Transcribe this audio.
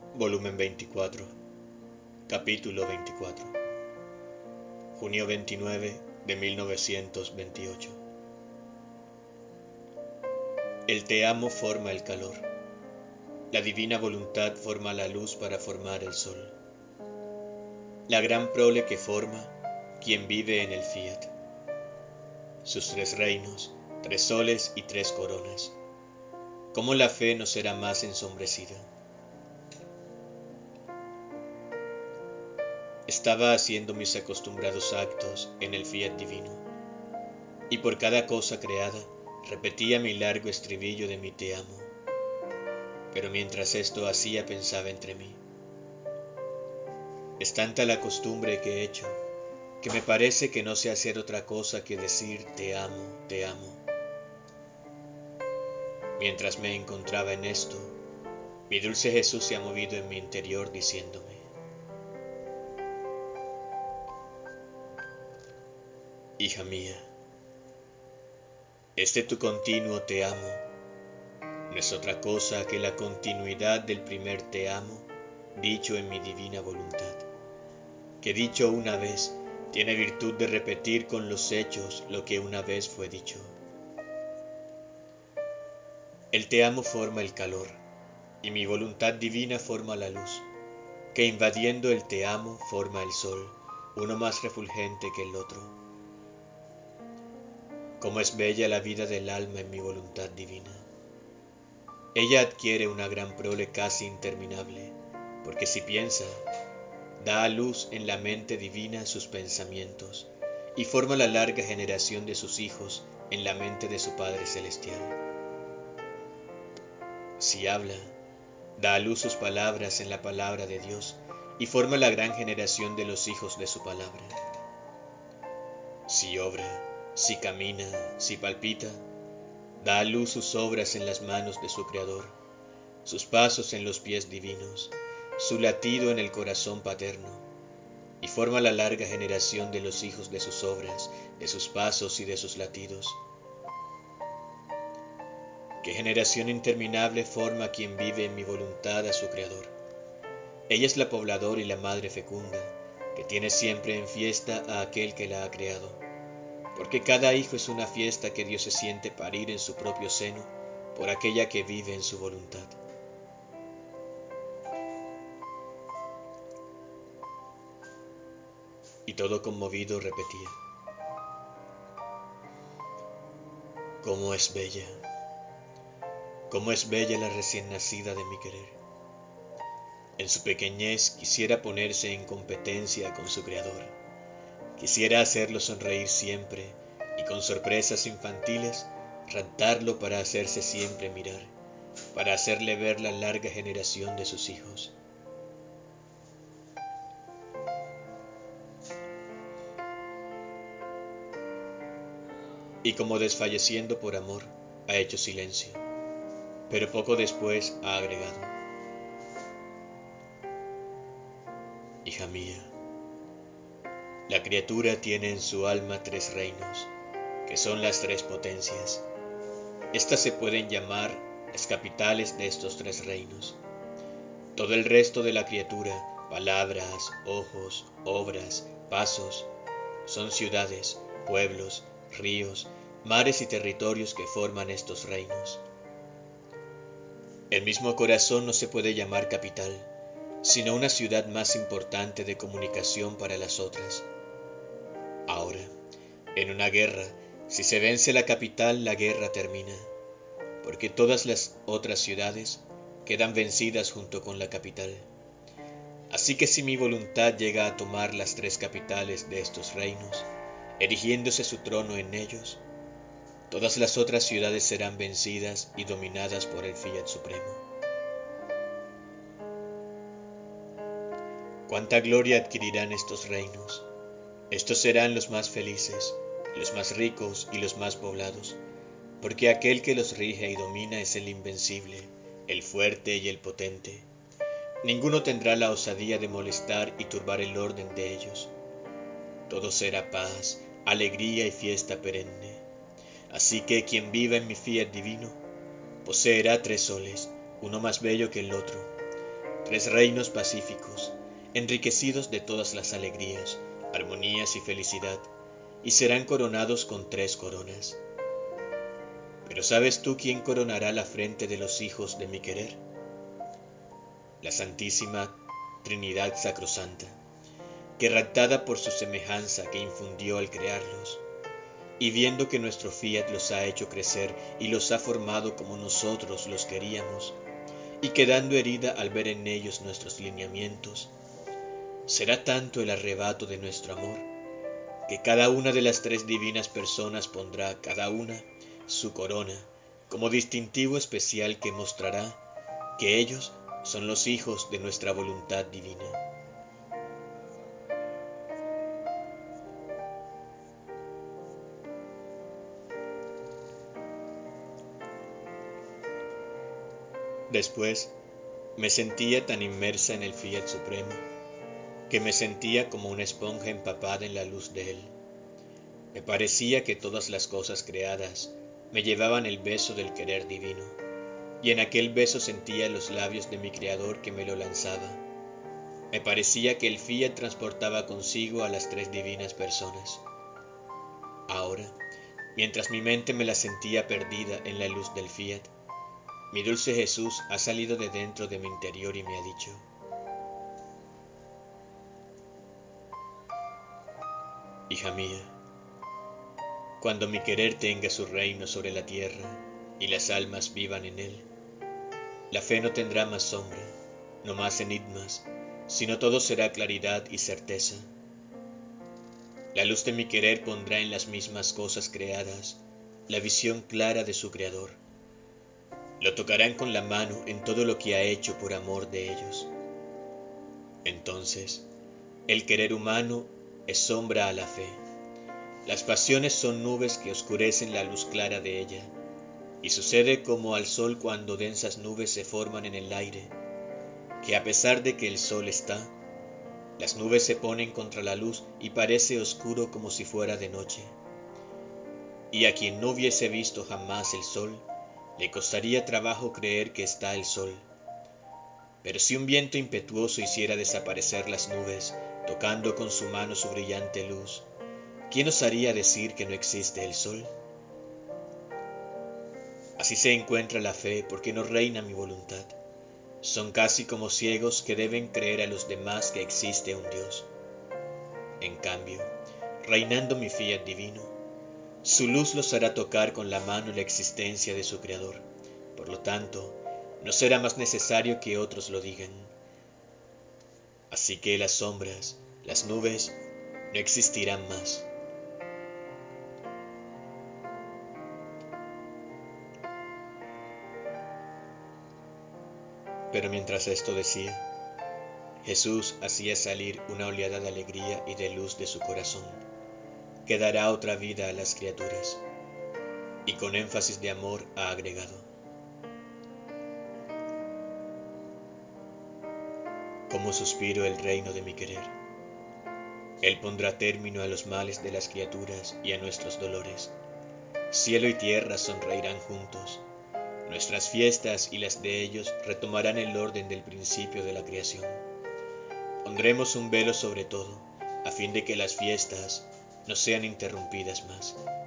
Volumen 24, capítulo 24, junio 29 de 1928. El te amo forma el calor. La divina voluntad forma la luz para formar el sol. La gran prole que forma quien vive en el fiat. Sus tres reinos, tres soles y tres coronas. ¿Cómo la fe no será más ensombrecida? Estaba haciendo mis acostumbrados actos en el fiat divino, y por cada cosa creada repetía mi largo estribillo de mi te amo. Pero mientras esto hacía pensaba entre mí. Es tanta la costumbre que he hecho, que me parece que no sé hacer otra cosa que decir te amo, te amo. Mientras me encontraba en esto, mi dulce Jesús se ha movido en mi interior diciéndome: hija mía, este tu continuo te amo no es otra cosa que la continuidad del primer te amo dicho en mi divina voluntad, que dicho una vez tiene virtud de repetir con los hechos lo que una vez fue dicho. El te amo forma el calor, y mi voluntad divina forma la luz, que invadiendo el te amo forma el sol, uno más refulgente que el otro. Cómo es bella la vida del alma en mi voluntad divina. Ella adquiere una gran prole casi interminable, porque si piensa, da a luz en la mente divina sus pensamientos, y forma la larga generación de sus hijos en la mente de su Padre Celestial. Si habla, da a luz sus palabras en la palabra de Dios, y forma la gran generación de los hijos de su palabra. Si obra, si camina, si palpita, da a luz sus obras en las manos de su Creador, sus pasos en los pies divinos, su latido en el corazón paterno, y forma la larga generación de los hijos de sus obras, de sus pasos y de sus latidos. ¿Qué generación interminable forma quien vive en mi voluntad a su Creador? Ella es la pobladora y la madre fecunda, que tiene siempre en fiesta a aquel que la ha creado, porque cada hijo es una fiesta que Dios se siente parir en su propio seno por aquella que vive en su voluntad. Y todo conmovido repetía: ¿cómo es bella? ¿Cómo es bella la recién nacida de mi querer? En su pequeñez quisiera ponerse en competencia con su Creador. Quisiera hacerlo sonreír siempre y con sorpresas infantiles raptarlo para hacerse siempre mirar, para hacerle ver la larga generación de sus hijos. Y como desfalleciendo por amor, ha hecho silencio, pero poco después ha agregado: hija mía, la criatura tiene en su alma tres reinos, que son las tres potencias. Estas se pueden llamar las capitales de estos tres reinos. Todo el resto de la criatura, palabras, ojos, obras, pasos, son ciudades, pueblos, ríos, mares y territorios que forman estos reinos. El mismo corazón no se puede llamar capital, sino una ciudad más importante de comunicación para las otras. Ahora, en una guerra, si se vence la capital, la guerra termina, porque todas las otras ciudades quedan vencidas junto con la capital. Así que si mi voluntad llega a tomar las tres capitales de estos reinos, erigiéndose su trono en ellos, todas las otras ciudades serán vencidas y dominadas por el fiat supremo. ¿Cuánta gloria adquirirán estos reinos? Estos serán los más felices, los más ricos y los más poblados, porque aquel que los rige y domina es el invencible, el fuerte y el potente. Ninguno tendrá la osadía de molestar y turbar el orden de ellos. Todo será paz, alegría y fiesta perenne. Así que quien viva en mi fiat divino poseerá tres soles, uno más bello que el otro, 3 reinos pacíficos, enriquecidos de todas las alegrías, armonías y felicidad, y serán coronados con 3 coronas. Pero ¿sabes tú quién coronará la frente de los hijos de mi querer? La Santísima Trinidad Sacrosanta, que raptada por su semejanza que infundió al crearlos, y viendo que nuestro fiat los ha hecho crecer y los ha formado como nosotros los queríamos, y quedando herida al ver en ellos nuestros lineamientos, será tanto el arrebato de nuestro amor, que cada una de las 3 divinas personas pondrá cada una su corona como distintivo especial que mostrará que ellos son los hijos de nuestra voluntad divina. Después me sentía tan inmersa en el fiat supremo, que me sentía como una esponja empapada en la luz de él. Me parecía que todas las cosas creadas me llevaban el beso del querer divino, y en aquel beso sentía los labios de mi Creador que me lo lanzaba. Me parecía que el fiat transportaba consigo a las 3 divinas personas. Ahora, mientras mi mente me la sentía perdida en la luz del fiat, mi dulce Jesús ha salido de dentro de mi interior y me ha dicho: hija mía, cuando mi querer tenga su reino sobre la tierra y las almas vivan en él, la fe no tendrá más sombra, no más enigmas, sino todo será claridad y certeza. La luz de mi querer pondrá en las mismas cosas creadas la visión clara de su Creador. Lo tocarán con la mano en todo lo que ha hecho por amor de ellos. Entonces, el querer humano es sombra a la fe. Las pasiones son nubes que oscurecen la luz clara de ella, y sucede como al sol cuando densas nubes se forman en el aire, que a pesar de que el sol está, las nubes se ponen contra la luz y parece oscuro como si fuera de noche. Y a quien no hubiese visto jamás el sol, le costaría trabajo creer que está el sol. Pero si un viento impetuoso hiciera desaparecer las nubes, tocando con su mano su brillante luz, ¿quién osaría decir que no existe el sol? Así se encuentra la fe porque no reina mi voluntad. Son casi como ciegos que deben creer a los demás que existe un Dios. En cambio, reinando mi fiat divino, su luz los hará tocar con la mano la existencia de su Creador. Por lo tanto, no será más necesario que otros lo digan. Así que las sombras, las nubes, no existirán más. Pero mientras esto decía, Jesús hacía salir una oleada de alegría y de luz de su corazón, que dará otra vida a las criaturas, y con énfasis de amor ha agregado: como suspiro el reino de mi querer. Él pondrá término a los males de las criaturas y a nuestros dolores. Cielo y tierra sonreirán juntos. Nuestras fiestas y las de ellos retomarán el orden del principio de la creación. Pondremos un velo sobre todo, a fin de que las fiestas no sean interrumpidas más.